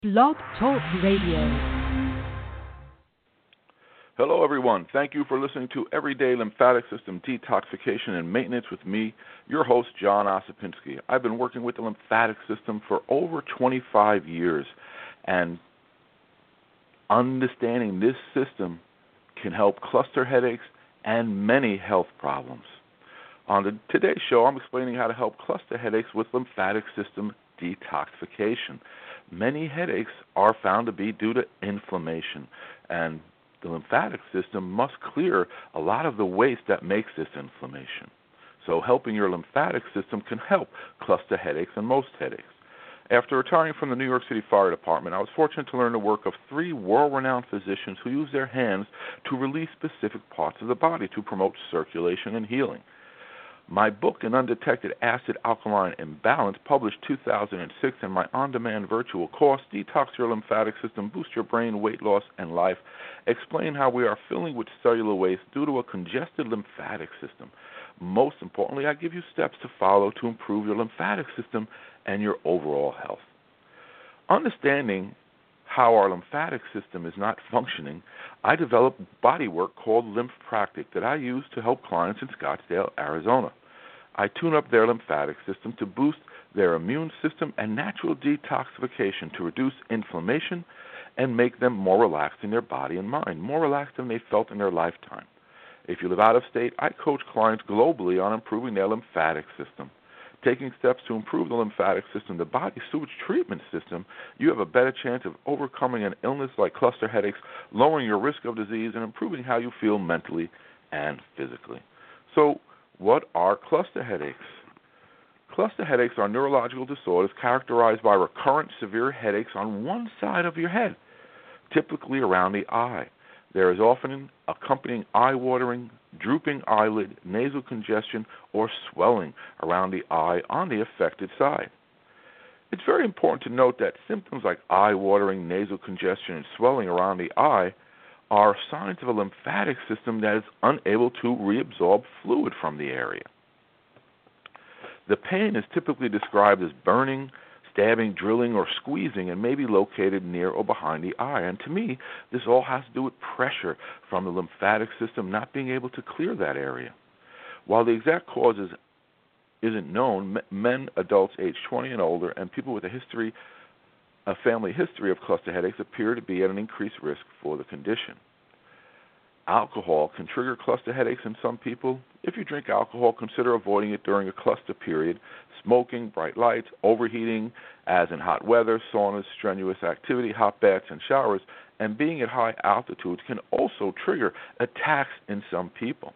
Blog Talk Radio. Hello, everyone. Thank you for listening to Everyday Lymphatic System Detoxification and Maintenance with me, your host, John Osipinski. I've been working with the lymphatic system for over 25 years, and understanding this system can help cluster headaches and many health problems. On today's show, I'm explaining how to help cluster headaches with lymphatic system detoxification. Many headaches are found to be due to inflammation, and the lymphatic system must clear a lot of the waste that makes this inflammation. So helping your lymphatic system can help cluster headaches and most headaches. After retiring from the New York City Fire Department, I was fortunate to learn the work of 3 world-renowned physicians who use their hands to release specific parts of the body to promote circulation and healing. My book, An Undetected Acid-Alkaline Imbalance, published 2006, and my on-demand virtual course, Detox Your Lymphatic System, Boost Your Brain, Weight Loss, and Life, explain how we are filling with cellular waste due to a congested lymphatic system. Most importantly, I give you steps to follow to improve your lymphatic system and your overall health. Understanding how our lymphatic system is not functioning, I developed body work called Lymphpractic that I use to help clients in Scottsdale, Arizona. I tune up their lymphatic system to boost their immune system and natural detoxification to reduce inflammation and make them more relaxed in their body and mind, more relaxed than they felt in their lifetime. If you live out of state, I coach clients globally on improving their lymphatic system. Taking steps to improve the lymphatic system, the body sewage treatment system, you have a better chance of overcoming an illness like cluster headaches, lowering your risk of disease, and improving how you feel mentally and physically. So, what are cluster headaches? Cluster headaches are neurological disorders characterized by recurrent severe headaches on one side of your head, typically around the eye. There is often accompanying eye-watering, drooping eyelid, nasal congestion, or swelling around the eye on the affected side. It's very important to note that symptoms like eye-watering, nasal congestion, and swelling around the eye are signs of a lymphatic system that is unable to reabsorb fluid from the area. The pain is typically described as burning, stabbing, drilling, or squeezing, and may be located near or behind the eye. And to me, this all has to do with pressure from the lymphatic system not being able to clear that area. While the exact cause isn't known, men, adults age 20 and older, and people with a family history of cluster headaches appear to be at an increased risk for the condition. Alcohol can trigger cluster headaches in some people. If you drink alcohol, consider avoiding it during a cluster period. Smoking, bright lights, overheating, as in hot weather, saunas, strenuous activity, hot baths, and showers, and being at high altitudes can also trigger attacks in some people.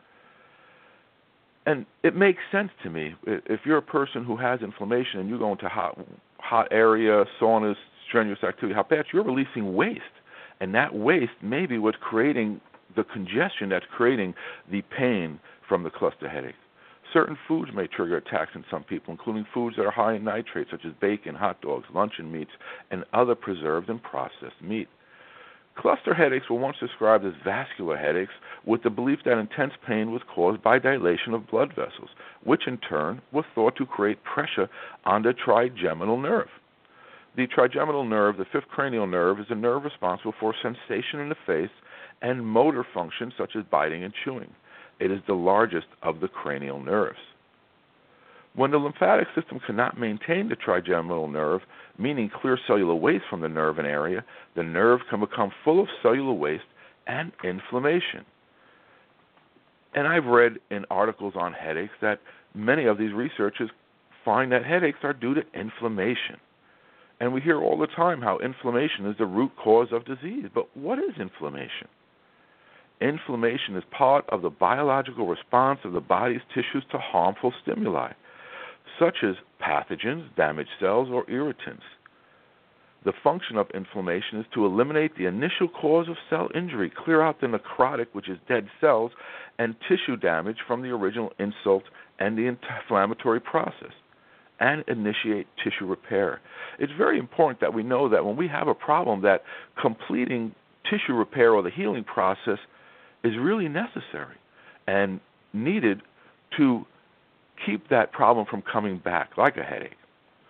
And it makes sense to me. If you're a person who has inflammation and you go into hot area, saunas, strenuous activity, hot baths, you're releasing waste. And that waste may be what's creating the congestion that's creating the pain from the cluster headache. Certain foods may trigger attacks in some people, including foods that are high in nitrates, such as bacon, hot dogs, luncheon meats, and other preserved and processed meat. Cluster headaches were once described as vascular headaches, with the belief that intense pain was caused by dilation of blood vessels, which in turn was thought to create pressure on the trigeminal nerve. The trigeminal nerve, the fifth cranial nerve, is a nerve responsible for sensation in the face and motor functions such as biting and chewing. It is the largest of the cranial nerves. When the lymphatic system cannot maintain the trigeminal nerve, meaning clear cellular waste from the nerve and area, the nerve can become full of cellular waste and inflammation. And I've read in articles on headaches that many of these researchers find that headaches are due to inflammation. And we hear all the time how inflammation is the root cause of disease. But what is inflammation? Inflammation is part of the biological response of the body's tissues to harmful stimuli, such as pathogens, damaged cells, or irritants. The function of inflammation is to eliminate the initial cause of cell injury, clear out the necrotic, which is dead cells, and tissue damage from the original insult and the inflammatory process, and initiate tissue repair. It's very important that we know that when we have a problem, that completing tissue repair or the healing process is really necessary and needed to keep that problem from coming back, like a headache.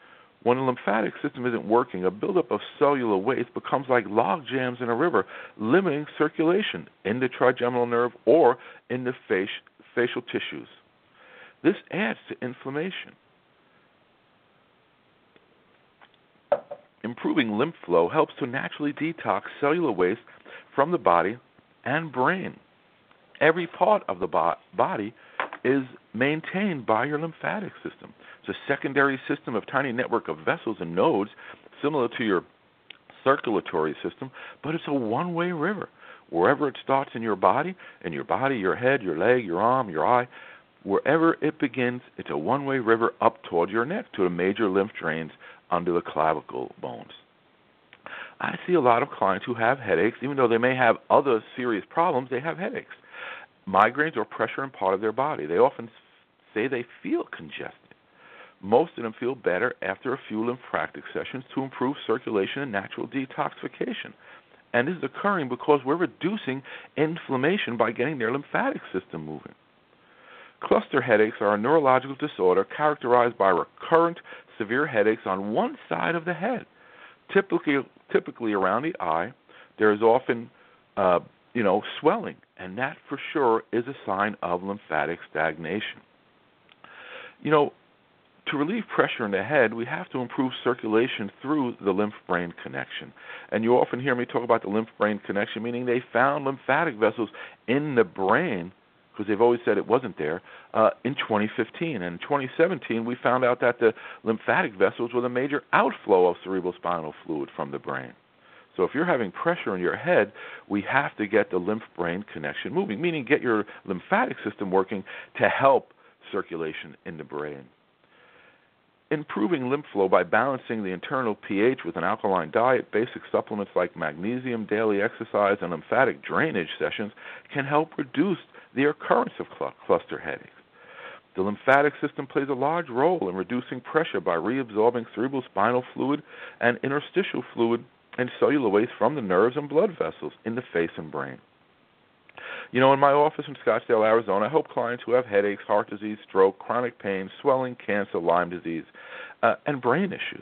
When the lymphatic system isn't working, a buildup of cellular waste becomes like log jams in a river, limiting circulation in the trigeminal nerve or in the facial tissues. This adds to inflammation. Improving lymph flow helps to naturally detox cellular waste from the body and brain. Every part of the body is maintained by your lymphatic system. It's a secondary system of tiny network of vessels and nodes similar to your circulatory system, but it's a one-way river. Wherever it starts in your body, your head, your leg, your arm, your eye, wherever it begins, it's a one-way river up toward your neck to the major lymph drains under the clavicle bones. I see a lot of clients who have headaches. Even though they may have other serious problems, they have headaches. Migraines or pressure in part of their body. They often say they feel congested. Most of them feel better after a few lymphatic sessions to improve circulation and natural detoxification. And this is occurring because we're reducing inflammation by getting their lymphatic system moving. Cluster headaches are a neurological disorder characterized by recurrent severe headaches on one side of the head. Typically around the eye, there is often swelling, and that for sure is a sign of lymphatic stagnation. To relieve pressure in the head, we have to improve circulation through the lymph-brain connection. And you often hear me talk about the lymph-brain connection, meaning they found lymphatic vessels in the brain, because they've always said it wasn't there, in 2015. And in 2017, we found out that the lymphatic vessels were the major outflow of cerebrospinal fluid from the brain. So if you're having pressure in your head, we have to get the lymph-brain connection moving, meaning get your lymphatic system working to help circulation in the brain. Improving lymph flow by balancing the internal pH with an alkaline diet, basic supplements like magnesium, daily exercise, and lymphatic drainage sessions can help reduce the occurrence of cluster headaches. The lymphatic system plays a large role in reducing pressure by reabsorbing cerebrospinal fluid and interstitial fluid and cellular waste from the nerves and blood vessels in the face and brain. In my office in Scottsdale, Arizona, I help clients who have headaches, heart disease, stroke, chronic pain, swelling, cancer, Lyme disease, and brain issues.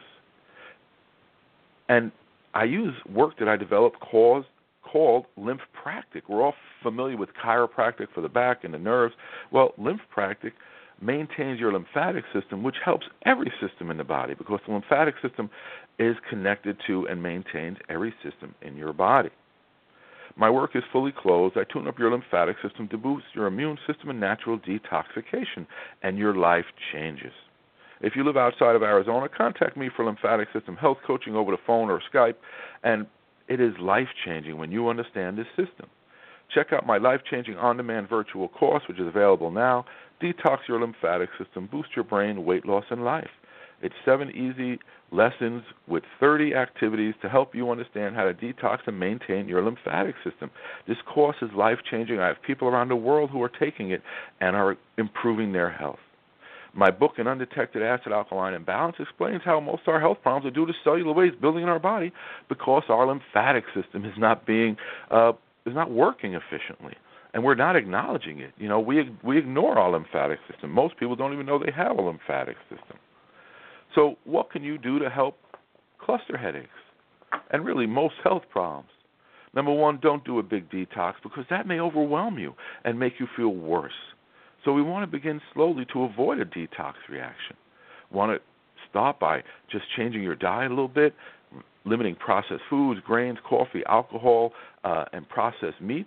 And I use work that I developed called Lymphpractic. We're all familiar with chiropractic for the back and the nerves. Well, Lymphpractic maintains your lymphatic system, which helps every system in the body, because the lymphatic system is connected to and maintains every system in your body. My work is fully closed. I tune up your lymphatic system to boost your immune system and natural detoxification, and your life changes. If you live outside of Arizona, contact me for lymphatic system health coaching over the phone or Skype, and it is life-changing when you understand this system. Check out my life-changing on-demand virtual course, which is available now. Detox your lymphatic system, boost your brain, weight loss, and life. It's 7 easy lessons with 30 activities to help you understand how to detox and maintain your lymphatic system. This course is life-changing. I have people around the world who are taking it and are improving their health. My book, An Undetected Acid-Alkaline Imbalance, explains how most of our health problems are due to cellular waste building in our body because our lymphatic system is not working efficiently, and we're not acknowledging it. We ignore our lymphatic system. Most people don't even know they have a lymphatic system. So what can you do to help cluster headaches and really most health problems? Number one, don't do a big detox, because that may overwhelm you and make you feel worse. So we want to begin slowly to avoid a detox reaction. Want to start by just changing your diet a little bit, limiting processed foods, grains, coffee, alcohol, and processed meats,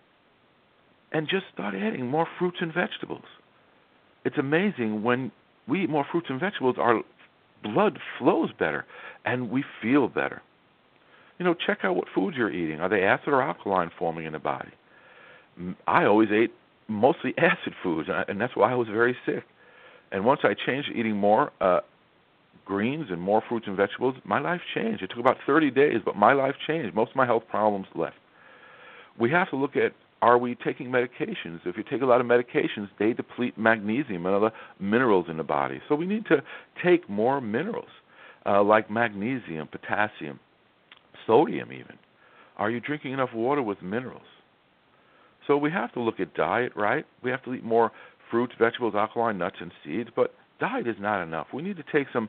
and just start adding more fruits and vegetables. It's amazing when we eat more fruits and vegetables, our blood flows better and we feel better. Check out what foods you're eating. Are they acid or alkaline forming in the body? I always ate mostly acid foods, and that's why I was very sick. And once I changed to eating more greens and more fruits and vegetables, my life changed. It took about 30 days, but my life changed. Most of my health problems left. We have to look at, are we taking medications? If you take a lot of medications, they deplete magnesium and other minerals in the body. So we need to take more minerals, like magnesium, potassium, sodium even. Are you drinking enough water with minerals? So we have to look at diet, right? We have to eat more fruits, vegetables, alkaline nuts, and seeds, but diet is not enough. We need to take some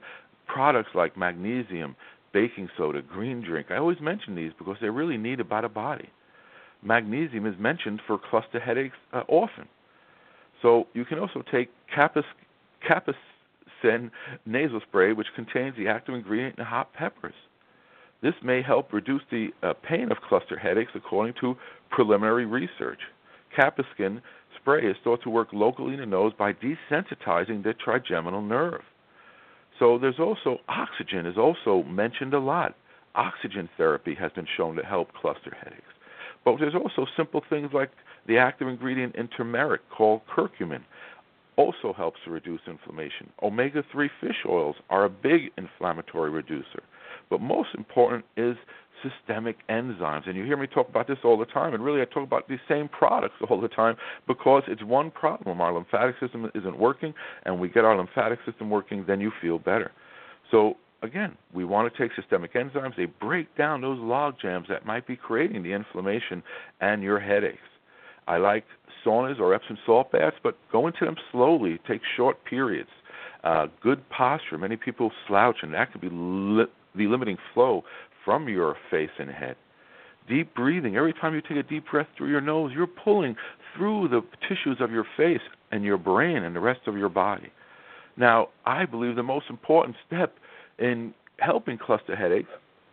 products like magnesium, baking soda, green drink. I always mention these because they're really needed by the body. Magnesium is mentioned for cluster headaches often. So you can also take Capsaicin nasal spray, which contains the active ingredient in hot peppers. This may help reduce the pain of cluster headaches according to preliminary research. Capsaicin spray is thought to work locally in the nose by desensitizing the trigeminal nerve. So there's also oxygen is also mentioned a lot. Oxygen therapy has been shown to help cluster headaches. But there's also simple things like the active ingredient in turmeric called curcumin also helps to reduce inflammation. Omega-3 fish oils are a big inflammatory reducer. But most important is systemic enzymes. And you hear me talk about this all the time, and really I talk about these same products all the time because it's one problem. Our lymphatic system isn't working, and we get our lymphatic system working, then you feel better. So, again, we want to take systemic enzymes. They break down those log jams that might be creating the inflammation and your headaches. I like saunas or Epsom salt baths, but go into them slowly. Take short periods. Good posture. Many people slouch, and that could be the limiting flow from your face and head. Deep breathing. Every time you take a deep breath through your nose, you're pulling through the tissues of your face and your brain and the rest of your body. Now, I believe the most important step in helping cluster headaches,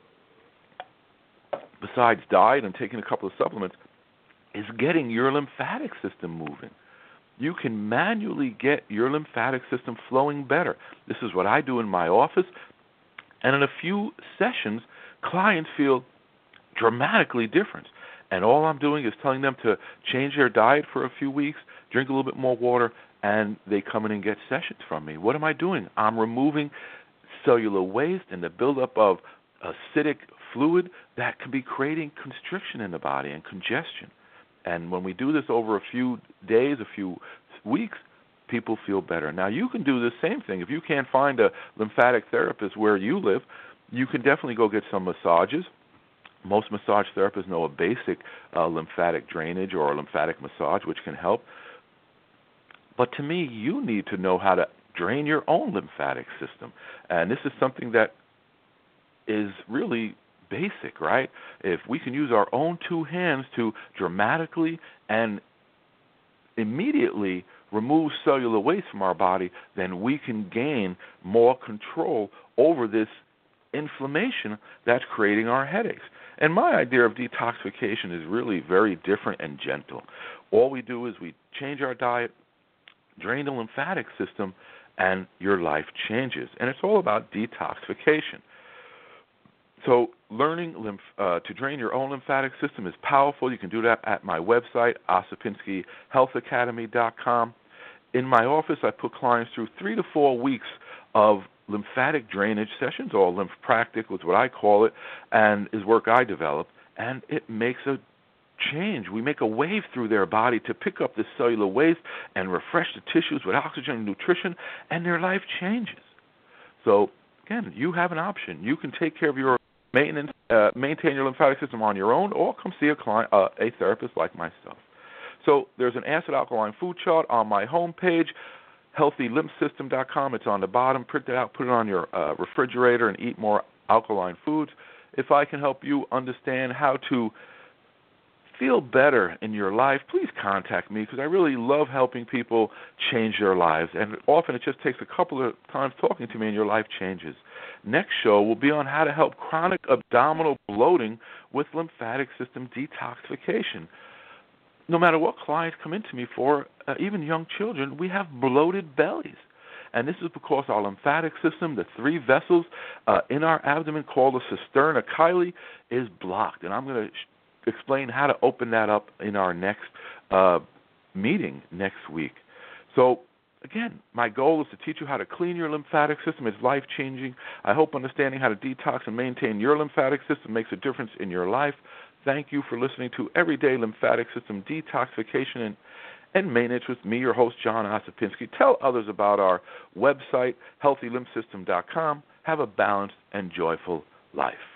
besides diet and taking a couple of supplements, is getting your lymphatic system moving. You can manually get your lymphatic system flowing better. This is what I do in my office. And in a few sessions, clients feel dramatically different. And all I'm doing is telling them to change their diet for a few weeks, drink a little bit more water, and they come in and get sessions from me. What am I doing? I'm removing cellular waste and the buildup of acidic fluid that can be creating constriction in the body and congestion. And when we do this over a few days, a few weeks, people feel better. Now, you can do the same thing. If you can't find a lymphatic therapist where you live, you can definitely go get some massages. Most massage therapists know a basic lymphatic drainage or a lymphatic massage, which can help. But to me, you need to know how to drain your own lymphatic system. And this is something that is really basic, right? If we can use our own two hands to dramatically and immediately remove cellular waste from our body, then we can gain more control over this inflammation that's creating our headaches. And my idea of detoxification is really very different and gentle. All we do is we change our diet, drain the lymphatic system, and your life changes. And it's all about detoxification. So learning to drain your own lymphatic system is powerful. You can do that at my website, OsipinskiHealthAcademy.com. In my office, I put clients through 3 to 4 weeks of lymphatic drainage sessions, or lymphpractic is what I call it, and is work I developed, and it makes a change. We make a wave through their body to pick up this cellular waste and refresh the tissues with oxygen and nutrition, and their life changes. So, again, you have an option. You can take care of your maintain your lymphatic system on your own, or come see a therapist like myself. So there's an acid alkaline food chart on my homepage, healthylymphsystem.com. It's on the bottom. Print it out, put it on your refrigerator, and eat more alkaline foods. If I can help you understand how to feel better in your life, please contact me, because I really love helping people change their lives. And often it just takes a couple of times talking to me and your life changes. Next show will be on how to help chronic abdominal bloating with lymphatic system detoxification. No matter what clients come into me for, even young children, we have bloated bellies. And this is because our lymphatic system, the 3 vessels in our abdomen called the cisterna chyli, is blocked. And I'm going to explain how to open that up in our next meeting next week. So, again, my goal is to teach you how to clean your lymphatic system. It's life-changing. I hope understanding how to detox and maintain your lymphatic system makes a difference in your life. Thank you for listening to Everyday Lymphatic System Detoxification and Maintenance with me, your host, John Osipinski. Tell others about our website, healthylymphsystem.com. Have a balanced and joyful life.